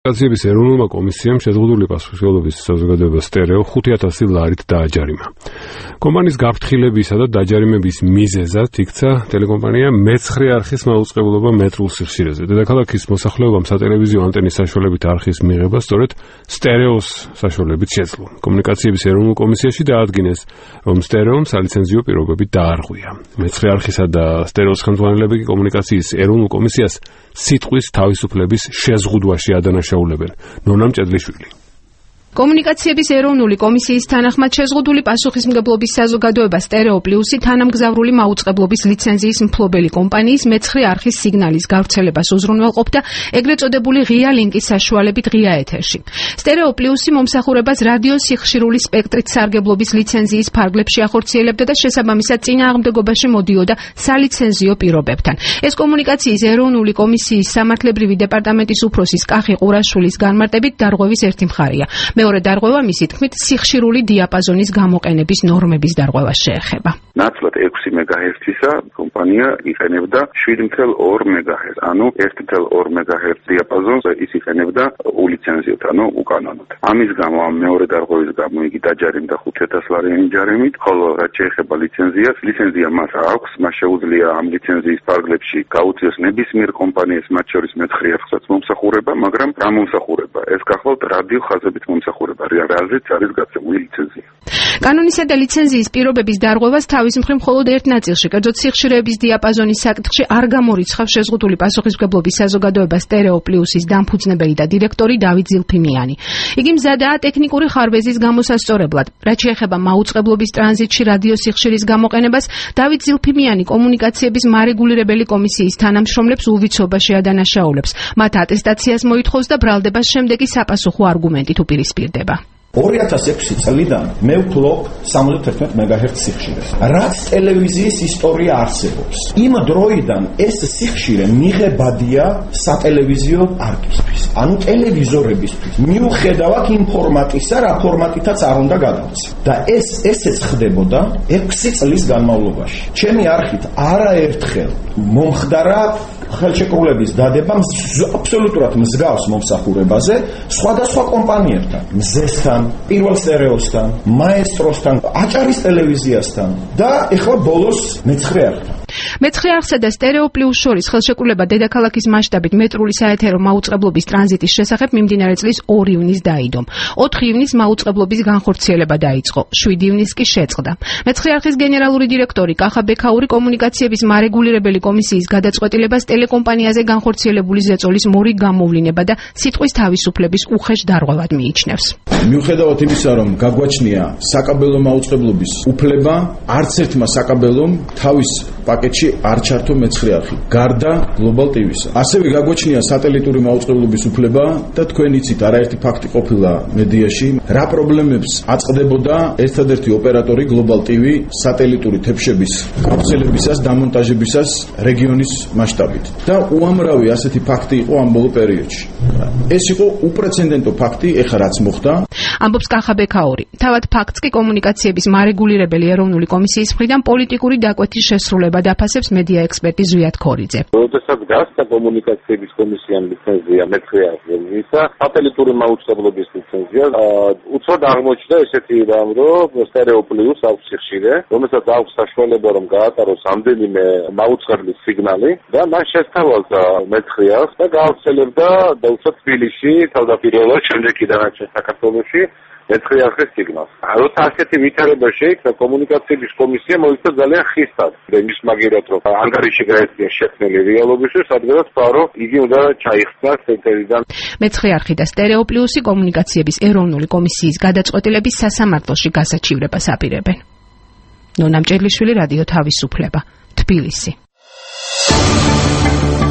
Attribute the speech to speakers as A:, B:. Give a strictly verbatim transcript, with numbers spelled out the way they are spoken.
A: კომუნიკაციების ეროვნულმა კომისიამ შეზღუდული პასუხისმგებლობის საზოგადოება სტერეო ხუთი ათასი ლარით დააჯარიმა. კომპანიის გაფრთხილებისა და დაჯარიმების მიზეზად იქცა ტელეკომპანია მეცხრე არხის მაუწყებლობა მეტრულ სიხშირეზე. დედაქალაქის მოსახლეობამ სატელევიზიო ანტენის საშუალებით არხის მიღება სწორედ სტერეოს საშუალებით შეძლო. კომუნიკაციების ეროვნულ კომისიაში დაადგინეს, რომ სტერეომ სალიცენზიო პირობები დაარღვია. მეცხრე არხისა და სტერეოს ხელმძღვანელები კომუნიკაციის ეროვნულ კომისიას სიტყვის თავისუფლების შეზღუდვაში ადანაშაულებენ. ნონა მჭედლიშვილი.
B: კომუნიკაციების ეროვნული კომისიის თანახმად შეზღუდული პასუხისმგებლობის საზოგადოება სტერეო პლუსი თანამგზავრული მაუწყებლობის ლიცენზიის მფლობელი კომპანიის მეცხრე არხის სიგნალის გავრცელებას უზრუნველყოფდა ეგრეთ წოდებული ღია ლინკის საშუალებით ღია ეთერში. სტერეო პლუსი მომსახურებას რადიო სიხშირული სპექტრით სარგებლობის ლიცენზიის ფარგლებში ახორციელებდა და შესაბამისად წინააღმდეგობაში მოდიოდა სალიცენზიო პირობებთან. ეს კომუნიკაციის ეროვნული კომისიის სამართლებრივი დეპარტამენტის უფროსის კახი ყურაშვილის განმარტებით დარღვევის ერთი მხარეა. მეორე დარღვევა მისი თქმით სიხშირული დიაპაზონის გამოყენების ნორმების დარღვევას შეეხება.
C: ნაცვლად ექვსი მეგაჰერცისა კომპანია იყენებდა შვიდი ათეული ორი მეგაჰერცს, ანუ ერთი ათეული ორი მეგაჰერცს დიაპაზონს ის იყენებდა ულიცენზიოდ, ანუ უკანონოდ. ამის გამო ამ მეორე დარღვევის გამო იგი დაჯარიმდა ხუთი ათასი ლარიანი ჯარიმით, ხოლო რაც შეეხება ლიცენზიას, ლიცენზია მას აქვს, მას შეუძლია ამ ლიცენზიის ფარგლებში გაუწიოს ნებისმიერ კომპანიას, მათ შორის მეცხრე არხსაც მომსახურება, მაგრამ რა მომსახურება? ეს გახლავთ რადიო ხაზებით მომსახურება, რაზეც არის გაცემული ლიცენზია.
B: კანონისა და ლიცენზიის პირობების დარღვევას თავის მხრივ მხოლოდ ერთ ნაწილში, კერძოდ სიხშირეების დიაპაზონის საკითხში არ გამორიცხავს შეზღუდული პასუხისმგებლობის საზოგადოება სტერეო პლუსის დამფუძნებელი და დირექტორი დავით ზილფიმიანი. იგი მზადაა ტექნიკური ხარვეზის გამოსასწორებლად. რაც შეეხება მაუწყებლობის ტრანზიტში რადიო სიხშირის გამოყენებას, დავით ზილფიმიანი კომუნიკაციების მარეგულირებელი კომისიის თანამშრომლებს უვიცობაში ადანაშაულებს. მათ ატესტაციას მოითხოვს და ბრალდებას შემდეგი საპასუხო არგუმენტით უპირისპირდება.
D: ორი ათასი ექვსი წლიდან მე ვფლობ სამოცდათერთმეტ მეგაჰერცს სიხშირეს. რაც ტელევიზიის ისტორია არსებობს. იმ დროიდან ეს სიხშირე მიღებადია სატელევიზიო არქივისთვის. ანუ ტელევიზორებისთვის. მიუხედავად იმ ფორმატისა, რა ფორმატითაც არ უნდა გადავცე. და ეს ესეც ხდებოდა ექვსი წლის განმავლობაში. ჩემი არხით არაერთხელ მომხდარა ხელშეკრულების დადება აბსოლუტურად მსგავს მომსახურებაზე სხვადასხვა კომპანიებთან, მზესთან, პირველ სტერეოსთან, მაესტროსთან, აჭარის ტელევიზიასთან და ეხლა ბოლოს მეცხრე არხთან.
B: მეცხრე არხსა და სტერეო პლუს შორის ხელშეკრულება დედაქალაქის მასშტაბით მეტრული საეთერო მაუწყებლობის ტრანზიტის შესახებ მიმდინარე წლის ორი ივნის დაიდო. ოთხი ივნის მაუწყებლობის განხორციელება დაიწყო, შვიდი ივნის კი შეწყდა. მეცხრე არხის გენერალური დირექტორი კახა ბექაური კომუნიკაციების მარეგულირებელი კომისიის გადაწყვეტილებას ტელეკომპანიაზე განხორციელებული ზეწოლის მორიგ გამოვლინება და სიტყვის თავისუფლების უხეშ დარღვევად მიიჩნევს.
D: მიუხედავად იმისა, რომ გაგვაჩნია საკაბელო მაუწყებლობის უფლება, არც ერთმა საკაბელომ თავის პაკეტში არ ჩართო მეცხრე არხი, გარდა გლობალ ტივისა. ასევე გაგვაჩნია სატელიტური მაუწყებლობის უფლება და თქვენ იცით, არაერთი ფაქტი ყოფილა მედიაში, რა პრობლემებს აწყდებოდა ერთადერთი ოპერატორი გლობალ ტივი სატელიტური თებშების გავრცელებისას, დამონტაჟებისას რეგიონის მასშტაბით. და უამრავი ასეთი ფაქტი იყო ამ ბოლო პერიოდში. ეს იყო უპრეცედენტო ფაქტი, ეხლა რაც მოხდა.
B: ამბობს კახა ბექაური. თავად ფაქტს კი კომუნიკაციების მარეგულირებელი ეროვნული კომისიის მხრიდან პოლიტიკური დაკვეთის შესრულება დაფასებს მედია ექსპერტი ზვიად ქორიძე.
E: როდესაც გასცა კომუნიკაციების კომისიამ ლიცენზია მეცხრე არხისა, სატელიტური მაუწყებლობის ლიცენზია, უცბად აღმოჩნდა ესეთი რამ, რომ სტერეო პლუს აქვს სიხშირე, რომელსაც აქვს საშუალება რომ გაატაროს ამდენიმე მაუწყებლის სიგნალი და მან შესთავაზა მეცხრე არხს და გაავრცელებდა დაუცვად თბილისში, თავდაპირველად, შემდეგ კი დანარჩენ საქართველოში მეცხრე არხის სიგნალს. როცა ასეთი ვითარება შეიქმნა, კომუნიკაციების კომისია მოიქცა ძალიან ხისტად. იმის მაგერად რომ ანგარიში გაეცია შექმნილი რეალობისთვის, სადღაც პარო იგი უნდა ჩაიხსნას ეთერიდან.
B: მეცხრე არხი და სტერეო პლუსი კომუნიკაციების ეროვნული კომისიის გადაწყვეტილების სასამართლოში გასაჩივრებას აპირებენ. ნონა მჭედლიშვილი, რადიო თავისუფლება, თბილისი.